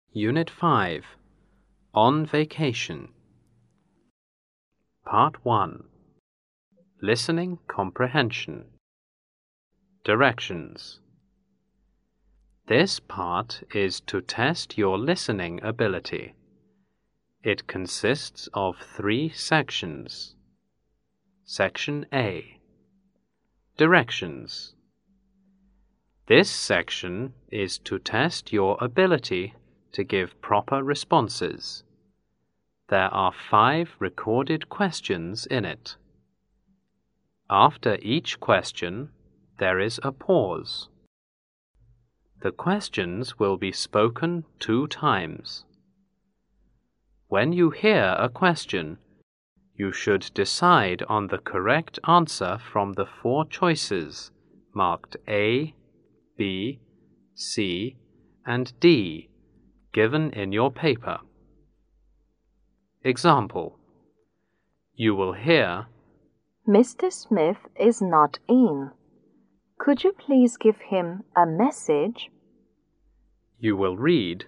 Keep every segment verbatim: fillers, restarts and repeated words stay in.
Unit five, On Vacation. Part one, Listening Comprehension. Directions. This part is to test your listening ability. It consists of three sections. Section A. Directions. This section is to test your ability to give proper responses. There are five recorded questions in it. After each question, there is a pause. The questions will be spoken two times. When you hear a question, you should decide on the correct answer from the four choices marked A, B, C, and D given in your paper. Example. You will hear, Mister Smith is not in. Could you please give him a message? You will read,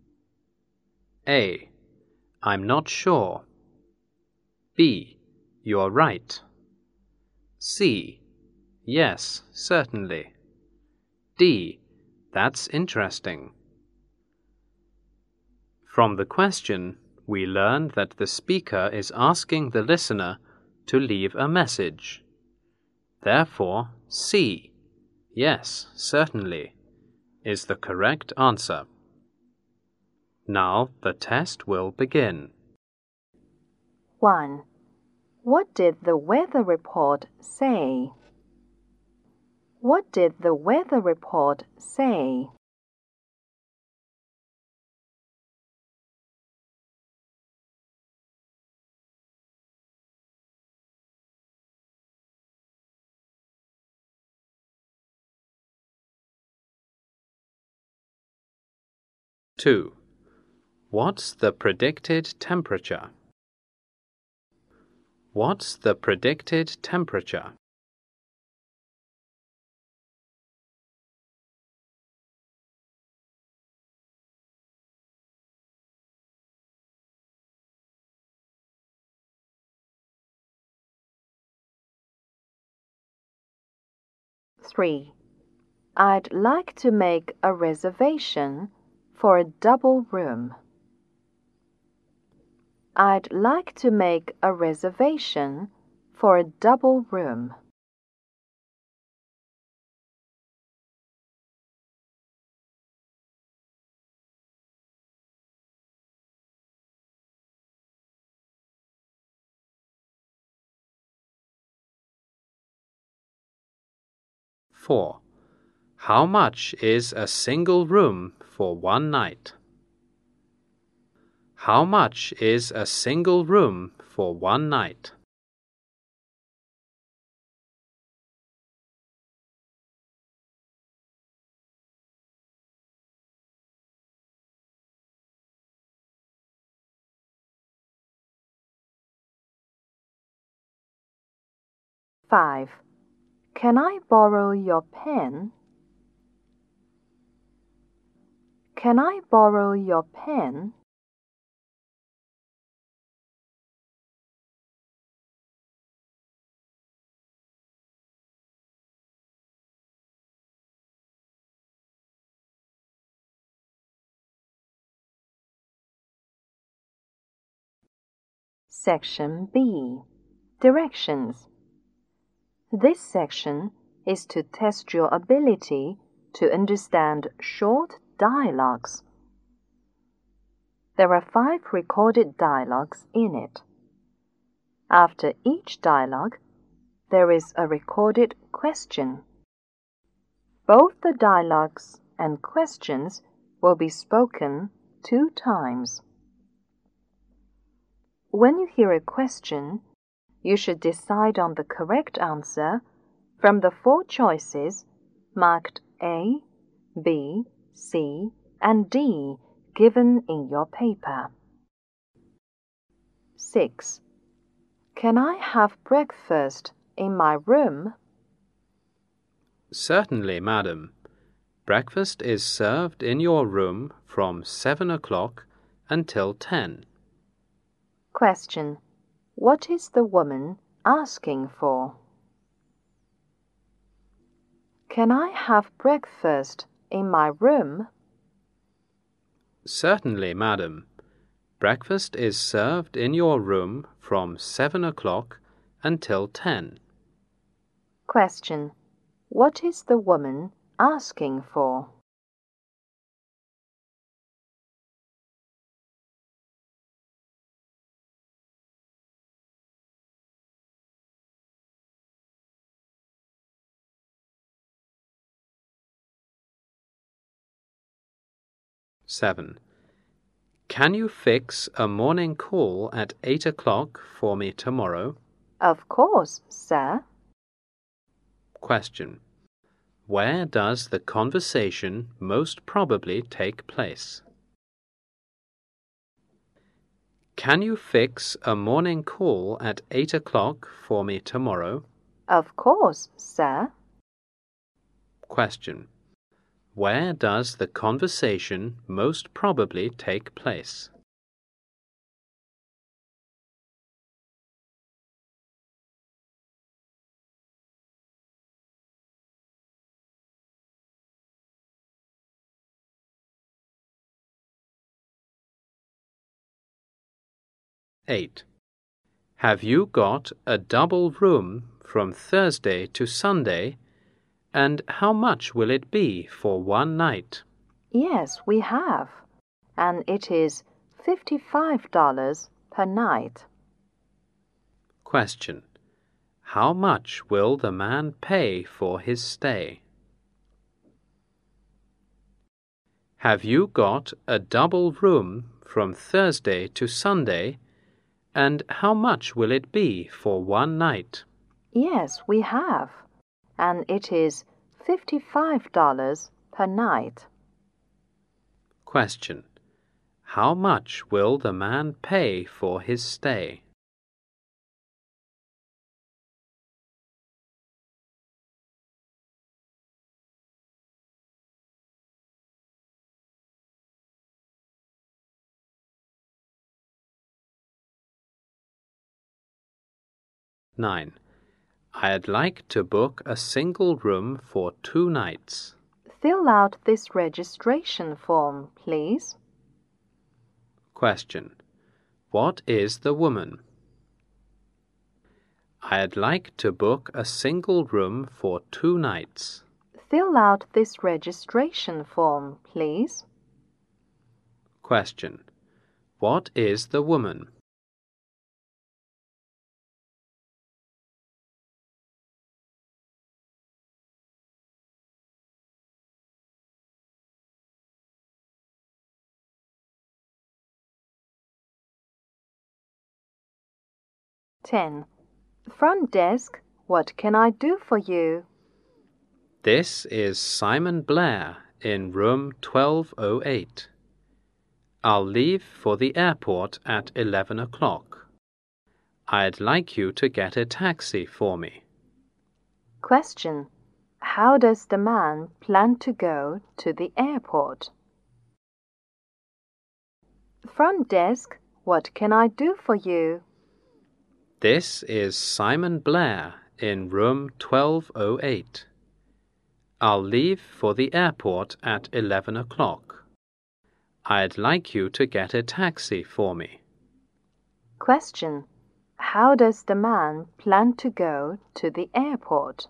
A. I'm not sure. B. You're right. C. Yes, certainly. D. That's interesting. From the question, we learn that the speaker is asking the listener to leave a message. Therefore, C. Yes, certainly, is the correct answer. Now the test will begin. one. What did the weather report say? What did the weather report say? two. What's the predicted temperature? What's the predicted temperature? three. I'd like to make a reservation for a double room. I'd like to make a reservation for a double room. four. How much is a single room for one night? How much is a single room for one night? five. Can I borrow your pen? Can I borrow your pen? Section B. Directions. This section is to test your ability to understand short dialogues. There are five recorded dialogues in it. After each dialogue, there is a recorded question. Both the dialogues and questions will be spoken two times. When you hear a question, you should decide on the correct answer from the four choices marked A, B, C, and D given in your paper. six. Can I have breakfast in my room? Certainly, madam. Breakfast is served in your room from seven o'clock until ten. Question. What is the woman asking for? Can I have breakfast in my room? Certainly, madam. Breakfast is served in your room from seven o'clock until ten. Question. What is the woman asking for? seven. Can you fix a morning call at eight o'clock for me tomorrow? Of course, sir. Question. Where does the conversation most probably take place? Can you fix a morning call at eight o'clock for me tomorrow? Of course, sir. Question. Where does the conversation most probably take place? eight. Have you got a double room from Thursday to Sunday, and how much will it be for one night? Yes, we have, and it is fifty-five dollars per night. Question. How much will the man pay for his stay? Have you got a double room from Thursday to Sunday, and how much will it be for one night? Yes, we have, and it is fifty-five dollars per night. Question. How much will the man pay for his stay? nine. I'd like to book a single room for two nights. Fill out this registration form, please. Question. What is the woman? I'd like to book a single room for two nights. Fill out this registration form, please. Question. What is the woman? ten. Front desk, what can I do for you? This is Simon Blair in room twelve oh eight. I'll leave for the airport at eleven o'clock. I'd like you to get a taxi for me. Question. How does the man plan to go to the airport? Front desk, what can I do for you? This is Simon Blair in room twelve oh eight. I'll leave for the airport at eleven o'clock. I'd like you to get a taxi for me. Question. How does the man plan to go to the airport?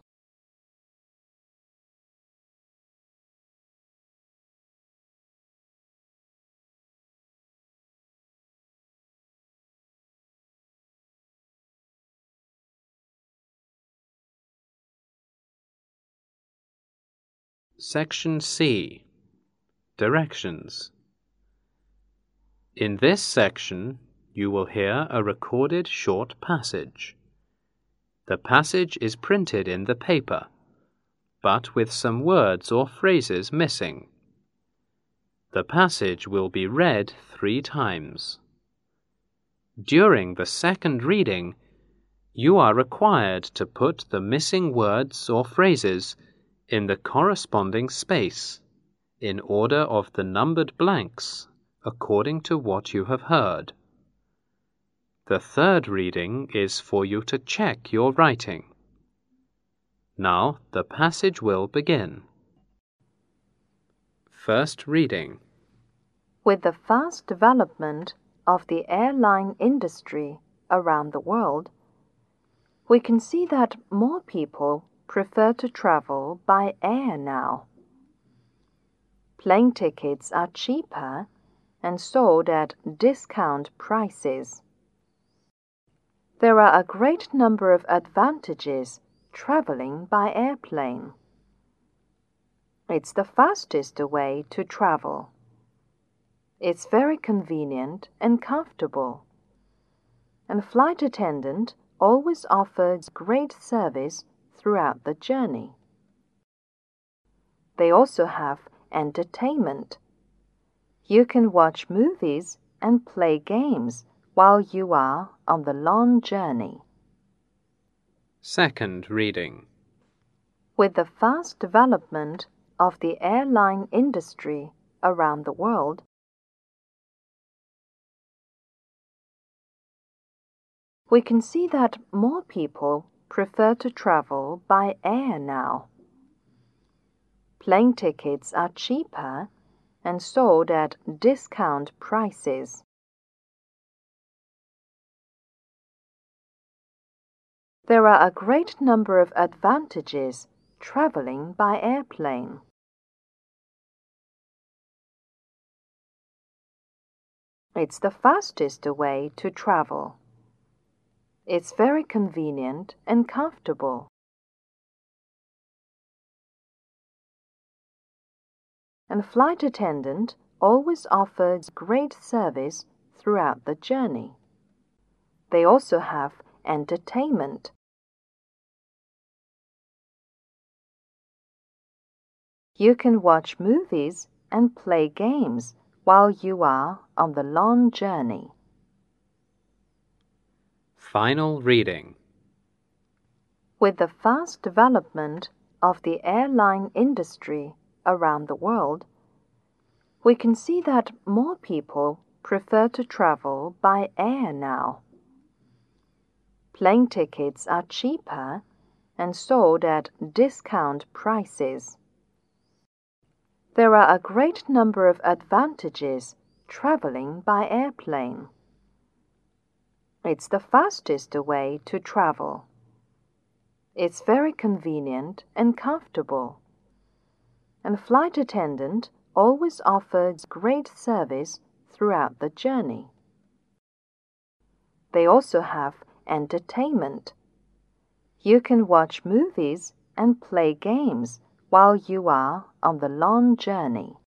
Section C. Directions. In this section, you will hear a recorded short passage. The passage is printed in the paper, but with some words or phrases missing. The passage will be read three times. During the second reading, you are required to put the missing words or phrases in the corresponding space in order of the numbered blanks according to what you have heard. The third reading is for you to check your writing. Now the passage will begin. First reading. With the fast development of the airline industry around the world, we can see that more people prefer to travel by air now. Plane tickets are cheaper and sold at discount prices. There are a great number of advantages traveling by airplane. It's the fastest way to travel. It's very convenient and comfortable. And flight attendant always offers great service throughout the journey. They also have entertainment. You can watch movies and play games while you are on the long journey. Second reading. With the fast development of the airline industry around the world, we can see that more people prefer to travel by air now. Plane tickets are cheaper and sold at discount prices. There are a great number of advantages traveling by airplane. It's the fastest way to travel. It's very convenient and comfortable. And flight attendant always offers great service throughout the journey. They also have entertainment. You can watch movies and play games while you are on the long journey. Final reading. With the fast development of the airline industry around the world, we can see that more people prefer to travel by air now. Plane tickets are cheaper and sold at discount prices. There are a great number of advantages traveling by airplane. It's the fastest way to travel. It's very convenient and comfortable. And flight attendant always offers great service throughout the journey. They also have entertainment. You can watch movies and play games while you are on the long journey.